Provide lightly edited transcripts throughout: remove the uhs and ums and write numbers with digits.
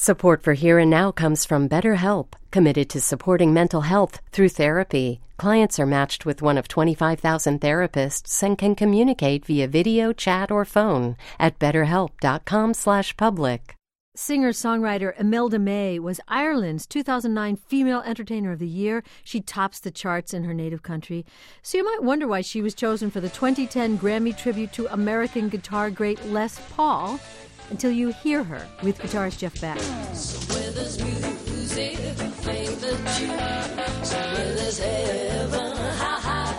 Support for Here and Now comes from BetterHelp, committed to supporting mental health through therapy. Clients are matched with one of 25,000 therapists and can communicate via video, chat, or phone at betterhelp.com/public. Singer-songwriter Imelda May was Ireland's 2009 Female Entertainer of the Year. She tops the charts in her native country. So you might wonder why she was chosen for the 2010 Grammy tribute to American guitar great Les Paul, until you hear her with guitarist Jeff Beck. So where there's music, ain't the tune. So where there's heaven, how high.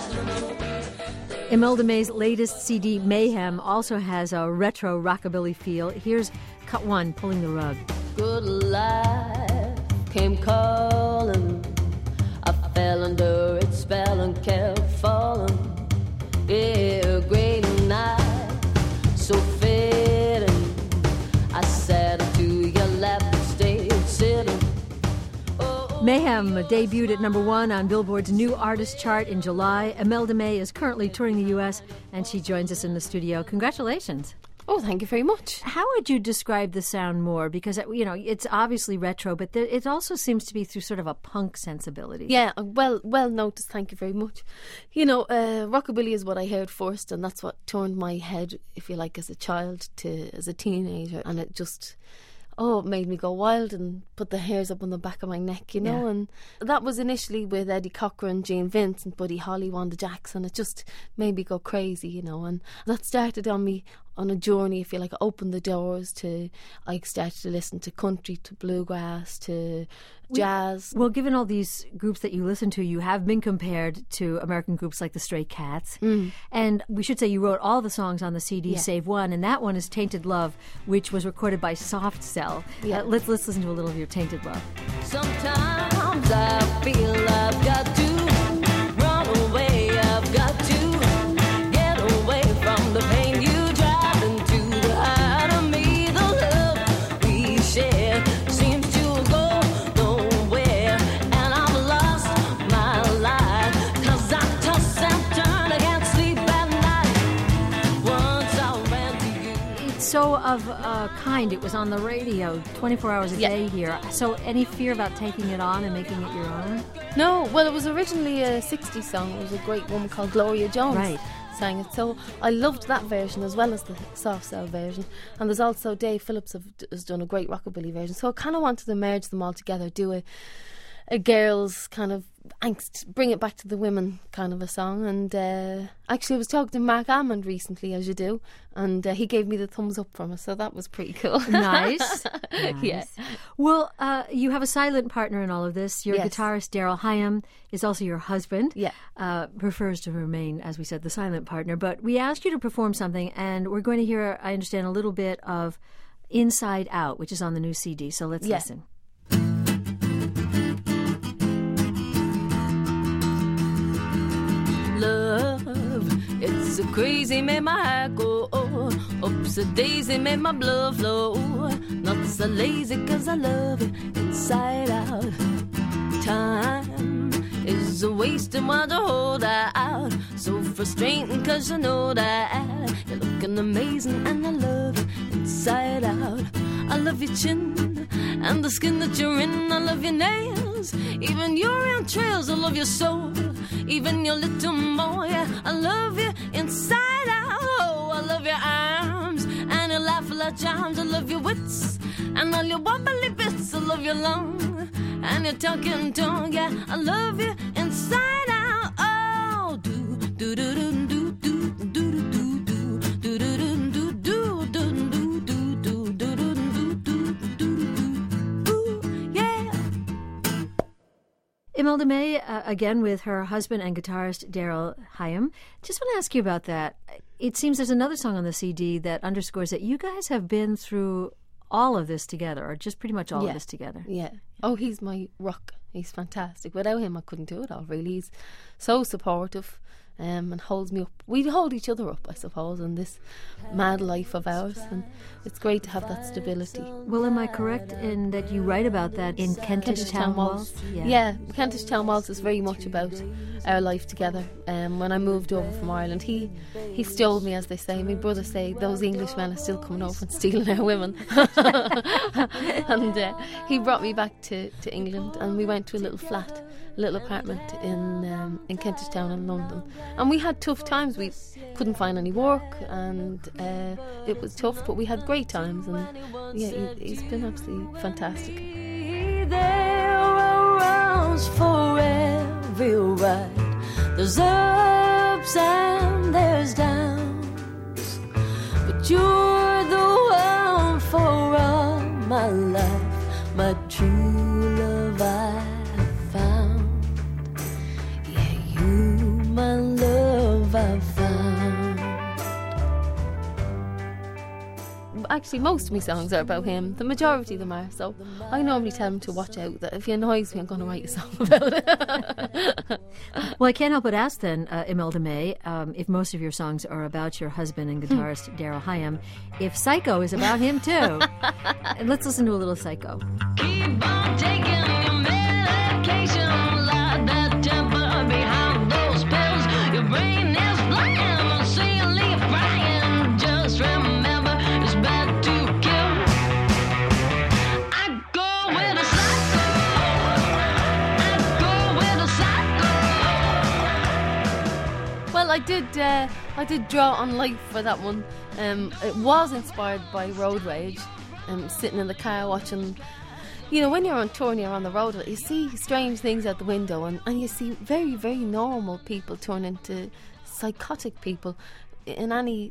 Imelda May's latest CD, Mayhem, also has a retro rockabilly feel. Here's cut one, Pulling the Rug. Good life came calling. I fell under its spell and kept falling. Yeah, great night, so fitting. I sat to your lap and stayed sitting. Mayhem debuted at #1 on Billboard's New Artist chart in July. Imelda May is currently touring the U.S., and she joins us in the studio. Congratulations. Oh, thank you very much. How would you describe the sound more? Because, you know, it's obviously retro, but it also seems to be through sort of a punk sensibility. Yeah, well noticed. Thank you very much. You know, rockabilly is what I heard first, and that's what turned my head, if you like, as a child to as a teenager, and it just... it made me go wild and put the hairs up on the back of my neck, you know. Yeah. And that was initially with Eddie Cochran, Jane Vincent, Buddy Holly, Wanda Jackson. It just made me go crazy, you know. And that started on me on a journey, if you like. It opened the doors to... I started to listen to country, to bluegrass, to jazz. Well, given all these groups that you listen to, you have been compared to American groups like the Stray Cats. And we should say you wrote all the songs on the CD, save one, and that one is Tainted Love, which was recorded by Soft Cell. Yeah. Let's listen to a little of your Tainted Love. Sometimes I feel I've got to run away. I've got to get away from the pain you drive into the heart of me. The love we share seems to go nowhere, and I've lost my life 'cause I toss and turn, I can't sleep at night. Once I ran to you. It's so of a kind. It was on the radio 24 hours a day here. So any fear about taking it on and making it your own? No, well, it was originally a 60s song. It was a great woman called Gloria Jones sang it. So I loved that version as well as the Soft Cell version. And there's also Dave Phillips has done a great rockabilly version. So I kind of wanted to merge them all together, do a girl's kind of angst, bring it back to the women kind of a song. And actually I was talking to Mark Almond recently, as you do, and he gave me the thumbs up from it, so that was pretty cool. Nice. Yeah. Well, you have a silent partner in all of this. Your guitarist Daryl Hyam is also your husband. Prefers to remain, as we said, the silent partner. But we asked you to perform something, and we're going to hear, I understand, a little bit of Inside Out, which is on the new CD. So let's listen. Love, it's a crazy, made my heart go ups a daisy, made my blood flow. Not so lazy 'cause I love it inside out. Time is a wasting while to hold out. So frustrating 'cause you know that you're looking amazing, and I love it inside out. I love your chin and the skin that you're in. I love your nails, even your entrails. I love your soul, even your little more. Yeah, I love you inside out. Oh, I love your arms and your laugh like charms. I love your wits and all your wobbly bits. I love your lung and your talking tongue. Yeah, I love you inside out. Oh, do do do do do do do do do do do do do do. Imelda May, again with her husband and guitarist Daryl Hyam. Just want to ask you about that. It seems there's another song on the CD that underscores that you guys have been through all of this together, or just pretty much all of this together. Yeah. Oh, he's my rock. He's fantastic. Without him, I couldn't do it all, really. He's so supportive. and holds me up. We hold each other up, I suppose, in this mad life of ours, and it's great to have that stability. Well, am I correct in that you write about that in Kentish Town Waltz? Yeah, Kentish Town Waltz is very much about our life together. When I moved over from Ireland, he stole me, as they say. My brothers say those Englishmen are still coming over and stealing our women. And he brought me back to England, and we went to a little flat, a little apartment in Kentish Town in London. And we had tough times. We couldn't find any work, and it was tough, but we had great times. And yeah, he's been absolutely fantastic. There are rounds for every ride. There's ups and there's downs, but you're the one for all my life, my true love I have found. Yeah, you, my love I found. Actually, most of my songs are about him. The majority of them are. So I normally tell him to watch out, that if he annoys me, I'm going to write a song about it. Well, I can't help but ask then, Imelda May, if most of your songs are about your husband and guitarist Daryl Hyam, if Psycho is about him too. And let's listen to a little Psycho. Keep on taking your medication, like that temper behind those pills. Your brain is flying, see you leave frying. Just remember, it's bad to kill. I go with a psycho. I go with a psycho. Well, I did draw on life for that one. It was inspired by road rage. Sitting in the car watching, you know, when you're on tour and you're on the road, you see strange things out the window, and you see very, very normal people turn into psychotic people in any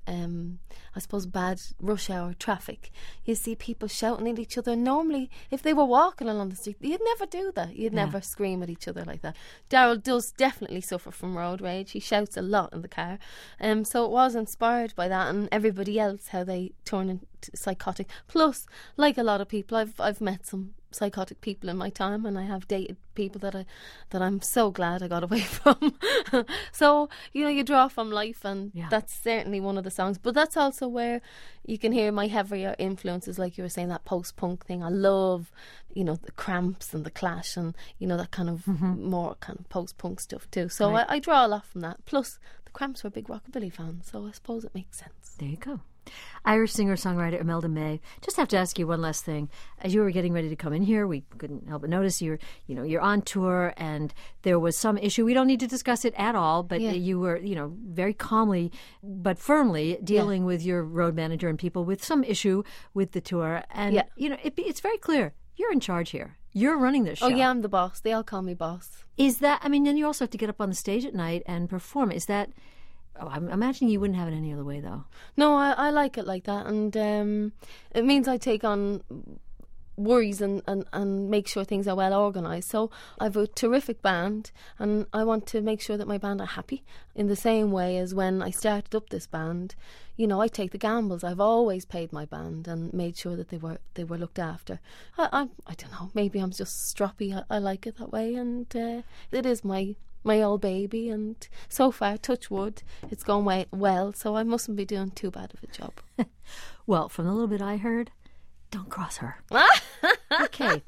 I suppose bad rush hour traffic. You see people shouting at each other. Normally, if they were walking along the street, you'd never do that. You'd never scream at each other like that. Daryl does definitely suffer from road rage. He shouts a lot in the car. So it was inspired by that, and everybody else, how they turn into psychotic. Plus, like a lot of people, I've met some psychotic people in my time, and I have dated people that I'm so glad I got away from. So, you know, you draw from life, and that's certainly one of the songs. But that's also where you can hear my heavier influences, like you were saying, that post-punk thing. I love, you know, the Cramps and the Clash, and, you know, that kind of more kind of post-punk stuff too. So I draw a lot from that. Plus, the Cramps were big rockabilly fans, so I suppose it makes sense. There you go. Irish singer-songwriter Imelda May. Just have to ask you one last thing. As you were getting ready to come in here, we couldn't help but notice you're on tour, and there was some issue. We don't need to discuss it at all, but you were, very calmly but firmly dealing with your road manager and people with some issue with the tour. And it's very clear you're in charge here. You're running this show. Oh yeah, I'm the boss. They all call me boss. Is that? I mean, then you also have to get up on the stage at night and perform. Is that? Oh, I'm imagining you wouldn't have it any other way, though. No, I like it like that, and it means I take on worries and make sure things are well organised. So I have a terrific band, and I want to make sure that my band are happy. In the same way as when I started up this band, I take the gambles. I've always paid my band and made sure that they were looked after. I don't know, maybe I'm just stroppy. I like it that way, and it is my old baby, and so far, touch wood, it's gone well, so I mustn't be doing too bad of a job. Well, from the little bit I heard, don't cross her. Okay.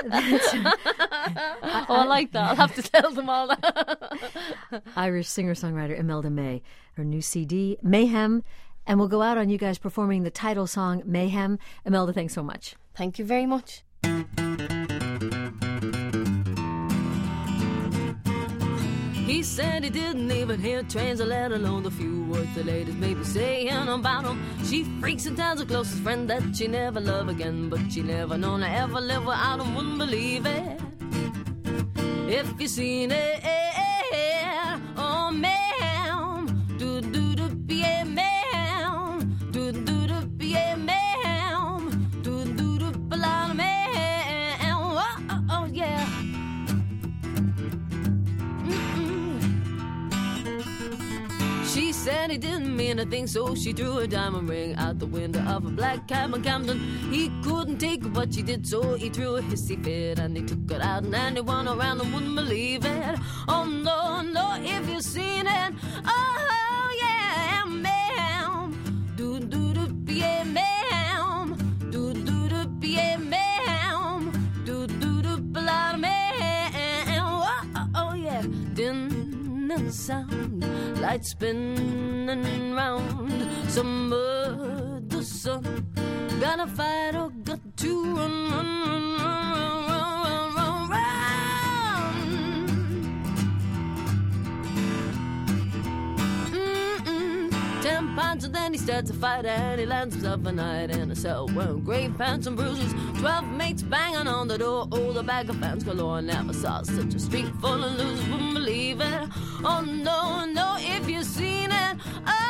I like that. I'll have to tell them all that. Irish singer-songwriter Imelda May, her new CD, Mayhem, and we'll go out on you guys performing the title song, Mayhem. Imelda, thanks so much. Thank you very much. He said he didn't even hear trains, let alone the few words the ladies may be saying about him. She freaks and tells her closest friend that she never love again, but she never known to ever live without him, wouldn't believe it. If you seen it, oh ma'am, do-do-do, yeah ma'am, do-do-do, yeah ma'am, do-do-do, a ma'am, oh yeah. She said and he didn't mean a thing, so she threw a diamond ring out the window of a black cab in Camden. He couldn't take it, but she did, so he threw a hissy fit, and he took it out, and anyone around him wouldn't believe it. Oh no, no, if you've seen it, oh yeah, ma'am, do do do, yeah, ma'am, do do do, yeah, ma'am, do do do, loud, ma'am, oh yeah, din and sound, lights spinning round, some other song, gotta fight or got to run, run, run, run, run, run, run. 10 pounds and then he starts a fight, and he lands himself a night in a cell wearing grey pants and bruises. 12 mates banging on the door, oh, the bag of fans galore. Never saw such a street full of losers, wouldn't believe it. Oh no, no, if you've seen it, oh